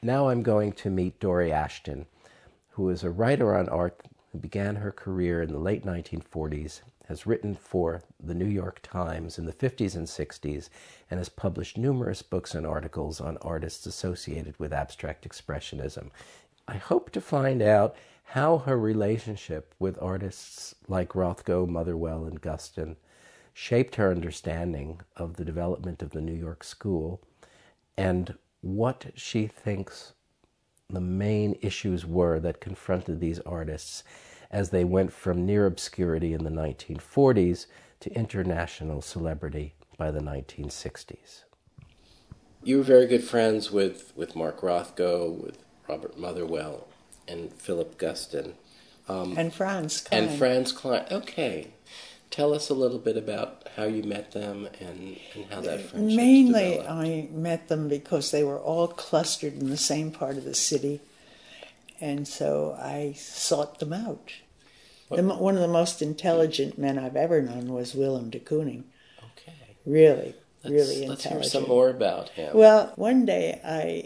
Now I'm going to meet Dori Ashton, who is a writer on art who began her career in the late 1940s, has written for the New York Times in the 50s and 60s, and has published numerous books and articles on artists associated with abstract expressionism. I hope to find out how her relationship with artists like Rothko, Motherwell, and Guston shaped her understanding of the development of the New York School, and what she thinks the main issues were that confronted these artists as they went from near obscurity in the 1940s to international celebrity by the 1960s. You were very good friends with Mark Rothko, with Robert Motherwell, and Philip Guston. And Franz Klein. And Franz Klein. Okay. Tell us a little bit about how you met them and how that friendship Mainly, developed. I met them because they were all clustered in the same part of the city, and so I sought them out. One of the most intelligent men I've ever known was Willem de Kooning. Okay. Really intelligent. Let's hear some more about him. Well, one day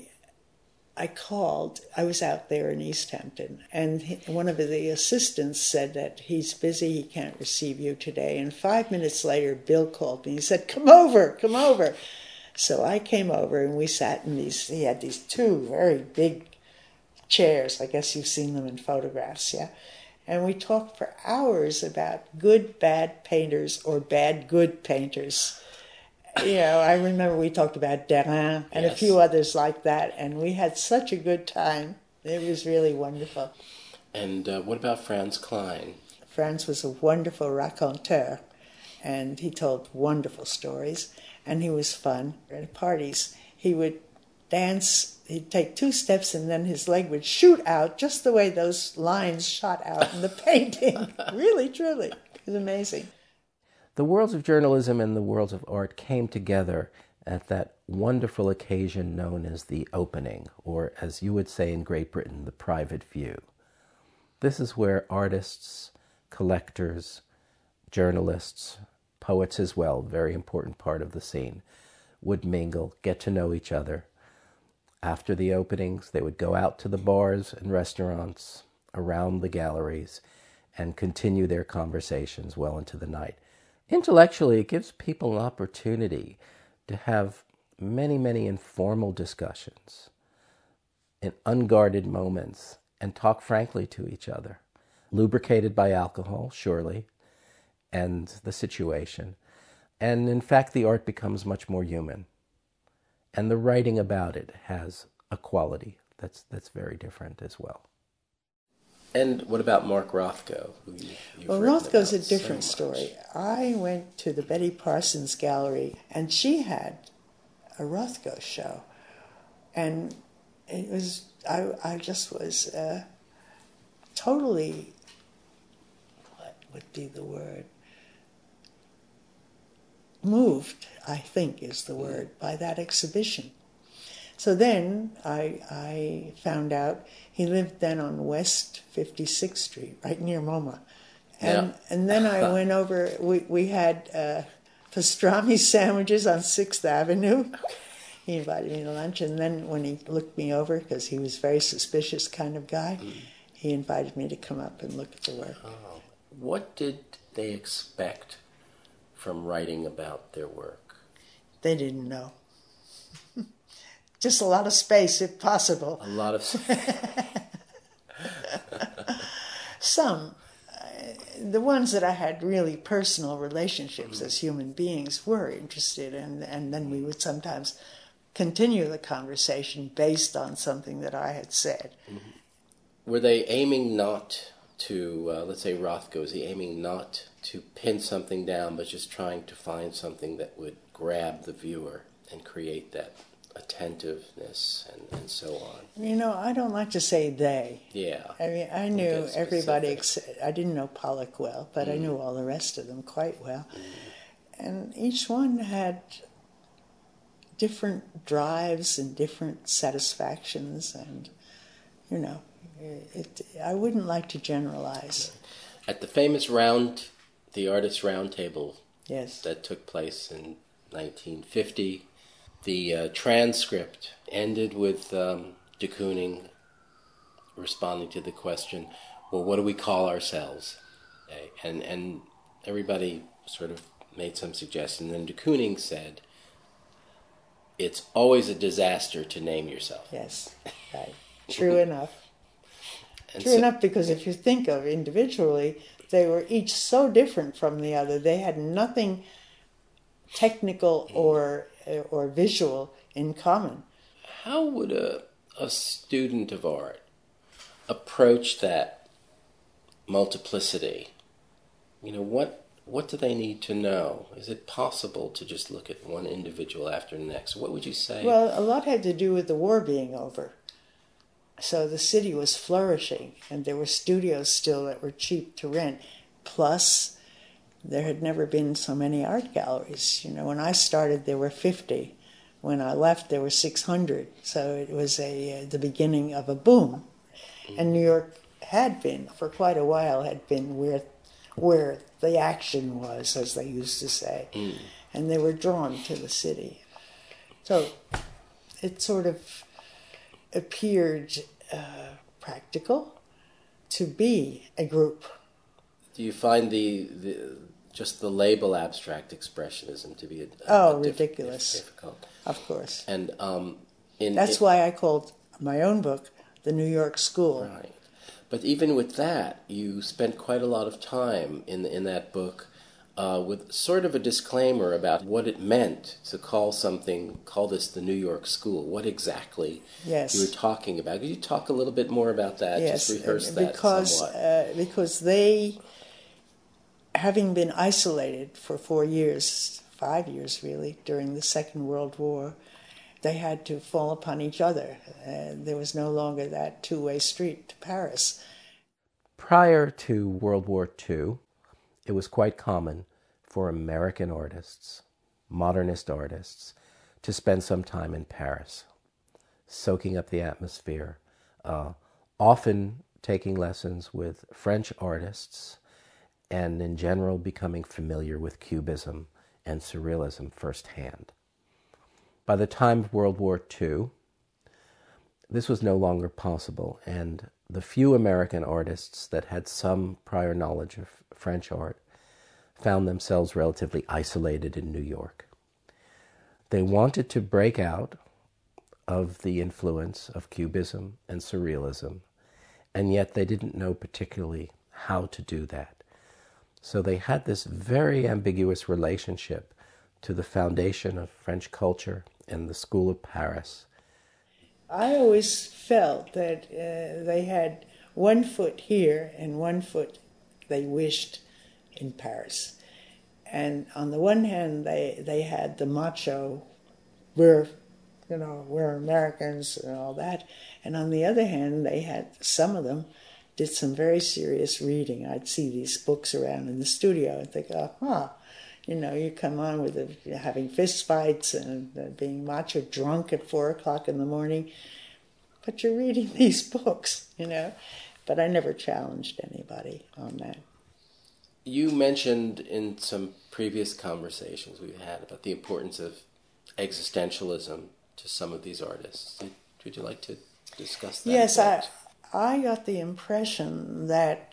I called. I was out there in East Hampton, and one of the assistants said that he's busy, he can't receive you today. And 5 minutes later, Bill called me. He said, come over. So I came over, and we sat in he had these two very big chairs. I guess you've seen them in photographs, yeah? And we talked for hours about good, bad painters or bad, good painters. You know, I remember we talked about Derain and a few others like that, and we had such a good time. It was really wonderful. And what about Franz Klein? Franz was a wonderful raconteur, and he told wonderful stories, and he was fun. At parties, he would dance, he'd take 2 steps, and then his leg would shoot out just the way those lines shot out in the painting. Really, truly. It was amazing. The worlds of journalism and the worlds of art came together at that wonderful occasion known as the opening, or as you would say in Great Britain, the private view. This is where artists, collectors, journalists, poets as well, very important part of the scene, would mingle, get to know each other. After the openings, they would go out to the bars and restaurants around the galleries and continue their conversations well into the night. Intellectually, it gives people an opportunity to have many, many informal discussions in unguarded moments and talk frankly to each other, lubricated by alcohol, surely, and the situation. And in fact, the art becomes much more human. And the writing about it has a quality that's very different as well. And what about Mark Rothko? Well, Rothko's a different story. I went to the Betty Parsons Gallery, and she had a Rothko show. And it was, I just was totally, what would be the word? Moved, I think is the word, by that exhibition. So then I found out he lived then on West 56th Street, right near MoMA. And then I went over, we had pastrami sandwiches on 6th Avenue. He invited me to lunch, and then when he looked me over, because he was a very suspicious kind of guy, he invited me to come up and look at the work. Oh. What did they expect from writing about their work? They didn't know. Just a lot of space, if possible. A lot of space. Some. The ones that I had really personal relationships as human beings were interested in, and then we would sometimes continue the conversation based on something that I had said. Were they aiming not to, let's say Rothko, was he aiming not to pin something down, but just trying to find something that would grab the viewer and create that attentiveness and so on? You know, I don't like to say they. Yeah. I mean, I knew everybody, I didn't know Pollock well, but I knew all the rest of them quite well. And each one had different drives and different satisfactions, and, you know, I wouldn't like to generalize. At the famous the Artists' Roundtable that took place in 1950, the transcript ended with de Kooning responding to the question, well, what do we call ourselves? Okay. And everybody sort of made some suggestion. And then de Kooning said, it's always a disaster to name yourself. Yes, right. True enough. And True enough, because if you think of individually, they were each so different from the other. They had nothing technical or visual in common. How would a student of art approach that multiplicity? You know, what do they need to know? Is it possible to just look at one individual after the next? What would you say? Well, a lot had to do with the war being over. So the city was flourishing, and there were studios still that were cheap to rent. Plus, there had never been so many art galleries. You know, when I started, there were 50. When I left, there were 600. So it was the beginning of a boom. And New York had been, for quite a while, had been where the action was, as they used to say. And they were drawn to the city. So it sort of appeared practical to be a group. Do you find just the label abstract expressionism to be ridiculous? Difficult? Of course. And that's why I called my own book The New York School. Right. But even with that, you spent quite a lot of time in that book with sort of a disclaimer about what it meant to call this the New York School. What exactly you were talking about. Could you talk a little bit more about that? Yes, just rehearse that somewhat. Because they, having been isolated for 4 years, 5 years really, during the Second World War, they had to fall upon each other. There was no longer that two-way street to Paris. Prior to World War II, it was quite common for American artists, modernist artists, to spend some time in Paris, soaking up the atmosphere, often taking lessons with French artists, and in general becoming familiar with Cubism and Surrealism firsthand. By the time of World War II, this was no longer possible, and the few American artists that had some prior knowledge of French art found themselves relatively isolated in New York. They wanted to break out of the influence of Cubism and Surrealism, and yet they didn't know particularly how to do that. So they had this very ambiguous relationship to the foundation of French culture and the School of Paris. I always felt that they had one foot here and one foot they wished in Paris. And on the one hand, they had the macho, we're Americans and all that. And on the other hand, they had, some of them did some very serious reading. I'd see these books around in the studio and think, you come on with having fist fights and being macho drunk at 4 o'clock in the morning, but you're reading these books, But I never challenged anybody on that. You mentioned in some previous conversations we've had about the importance of existentialism to some of these artists. Would you like to discuss that? Yes, I got the impression that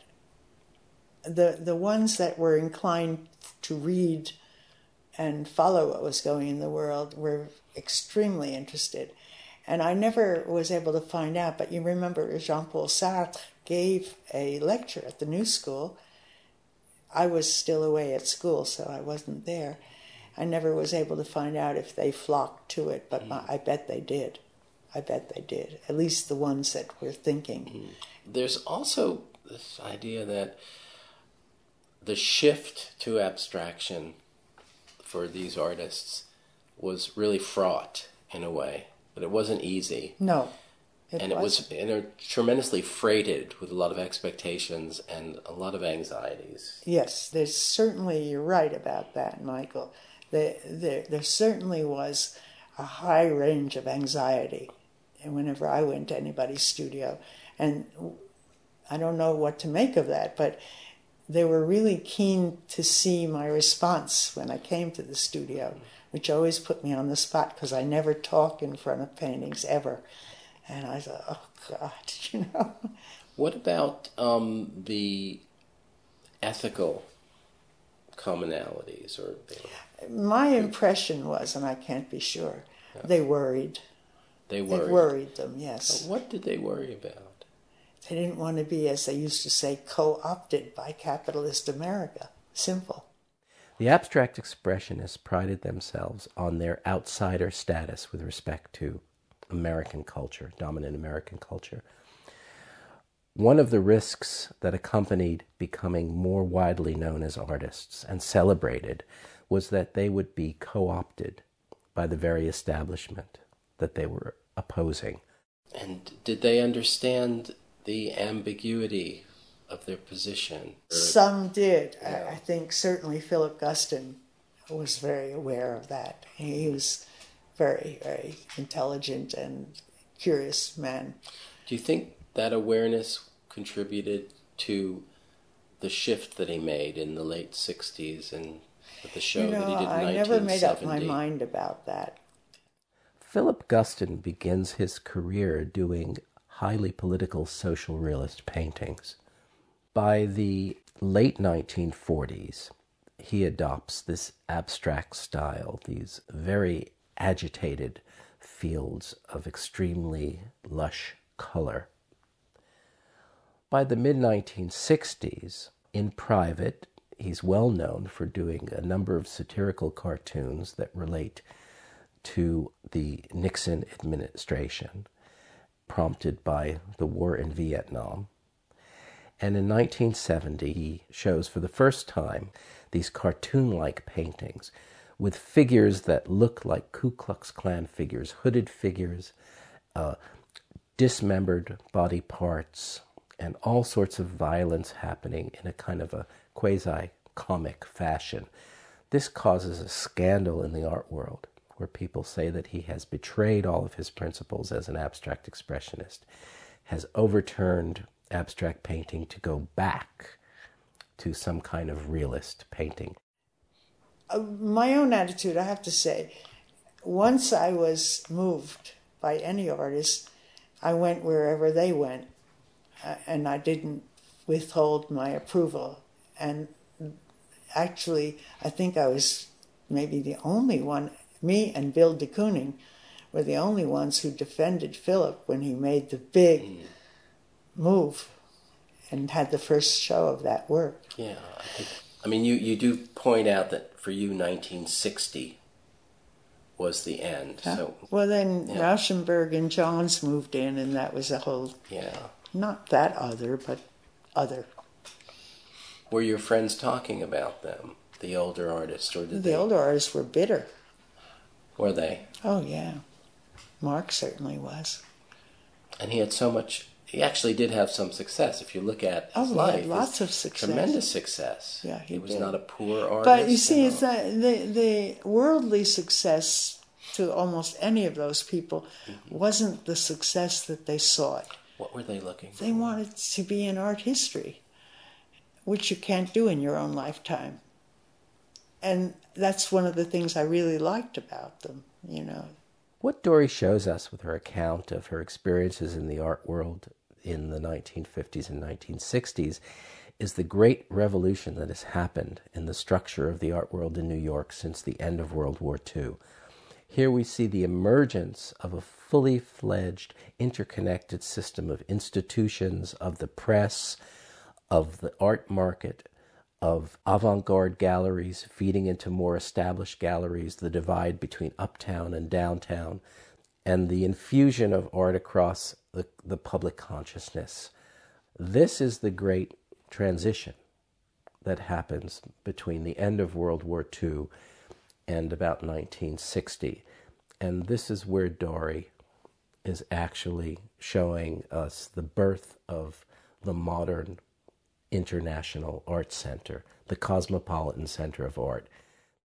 the ones that were inclined to read and follow what was going in the world were extremely interested. And I never was able to find out, but you remember Jean-Paul Sartre gave a lecture at the New School. I was still away at school, so I wasn't there. I never was able to find out if they flocked to it, but I bet they did. I bet they did, at least the ones that were thinking. There's also this idea that the shift to abstraction for these artists was really fraught in a way, but it wasn't easy. No. It was tremendously freighted with a lot of expectations and a lot of anxieties. Yes, there's certainly, you're right about that, Michael. There certainly was a high range of anxiety whenever I went to anybody's studio. And I don't know what to make of that, but they were really keen to see my response when I came to the studio, which always put me on the spot because I never talk in front of paintings ever. And I thought, oh, God, you know. What about the ethical commonalities? Or My impression was, and I can't be sure, they worried. They It worried them, yes. What did they worry about? They didn't want to be, as they used to say, co-opted by capitalist America. Simple. The abstract expressionists prided themselves on their outsider status with respect to American culture, dominant American culture. One of the risks that accompanied becoming more widely known as artists and celebrated was that they would be co-opted by the very establishment that they were opposing. And did they understand the ambiguity of their position? Some did. Yeah. I think certainly Philip Guston was very aware of that. He was very, very intelligent and curious man. Do you think that awareness contributed to the shift that he made in the late 60s and with the show that he did in 1970? I never made up my mind about that. Philip Guston begins his career doing highly political social realist paintings. By the late 1940s, he adopts this abstract style, these very agitated fields of extremely lush color. By the mid-1960s, in private, he's well known for doing a number of satirical cartoons that relate to the Nixon administration, prompted by the war in Vietnam. And in 1970, he shows for the first time these cartoon-like paintings with figures that look like Ku Klux Klan figures, hooded figures, dismembered body parts, and all sorts of violence happening in a kind of a quasi-comic fashion. This causes a scandal in the art world, where people say that he has betrayed all of his principles as an abstract expressionist, has overturned abstract painting to go back to some kind of realist painting. My own attitude, I have to say, once I was moved by any artist, I went wherever they went, and I didn't withhold my approval. And actually, I think I was maybe the only one. Me and Bill de Kooning were the only ones who defended Philip when he made the big move and had the first show of that work. Yeah, I mean, you do point out that for you, 1960 was the end. Huh? So well, then Rauschenberg and Johns moved in, and that was a whole, not that other, but other. Were your friends talking about them, the older artists, or did the older artists were bitter? Were they? Oh, yeah. Mark certainly was. And he had so much... He actually did have some success. If you look at his life, he had lots of success. Tremendous success. Yeah, he was not a poor artist. But you see, it's the worldly success to almost any of those people wasn't the success that they sought. What were they looking for? They wanted to be in art history, which you can't do in your own lifetime. And that's one of the things I really liked about them, you know. What Dori shows us with her account of her experiences in the art world in the 1950s and 1960s is the great revolution that has happened in the structure of the art world in New York since the end of World War II. Here we see the emergence of a fully fledged, interconnected system of institutions, of the press, of the art market, of avant-garde galleries feeding into more established galleries, the divide between uptown and downtown, and the infusion of art across the public consciousness. This is the great transition that happens between the end of World War II and about 1960. And this is where Dori is actually showing us the birth of the modern International Art Center, the Cosmopolitan Center of Art.